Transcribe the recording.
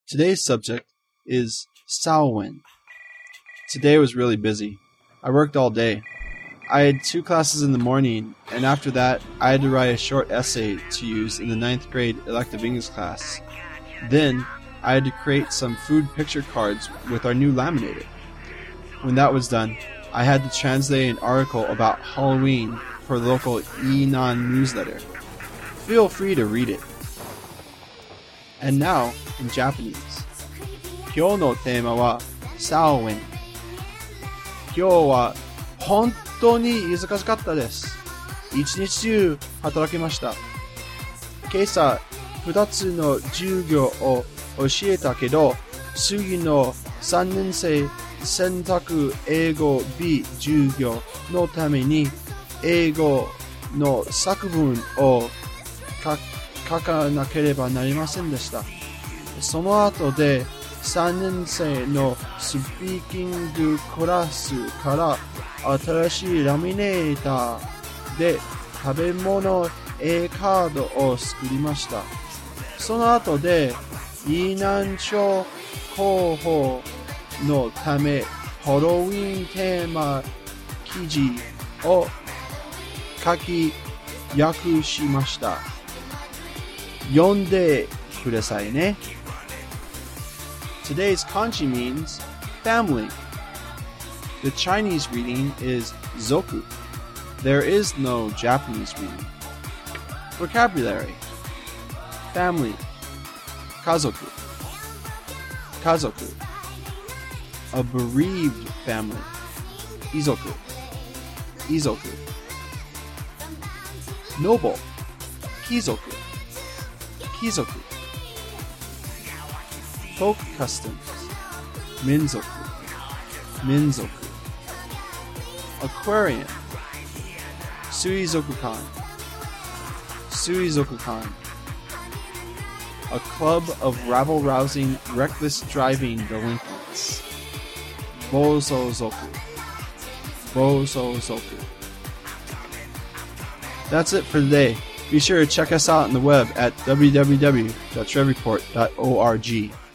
Today's subject is Samhain. Today was really busy. I worked all day. I had 2 classes in the morning, and after that, I had to write a short essay to use in the 9th grade elective English class. Then, I had to create some food picture cards with our new laminator. When that was done, I had to translate an article about Halloween for the local Inan newsletter. Feel free to read it. And now, in Japanese. 今日のテーマは Samhain。今日は本当に忙しかったです。一日中働きました。今朝2つの授業を教えたけど、次の3年生選択英語 B 授業のために英語の作文を書かなければなりませんでした。その後で3年生のスピーキングクラスから新しいラミネーターで食べ物絵カードを作りました。その後でイナン賞候補のためハロウィンテーマ記事を書き訳しました。読んでくださいね。Today's kanji means family. The Chinese reading is zoku. There is no Japanese reading. Vocabulary: family, kazoku, kazoku. A bereaved family, izoku, izoku. Noble, kizoku, kizoku. Folk customs, minzoku, minzoku. Aquarium, suizoku-kan, suizoku-kan. A club of rabble-rousing, reckless driving delinquents. Bosozoku, bosozoku. That's it for today. Be sure to check us out on the web at www.trevreport.org.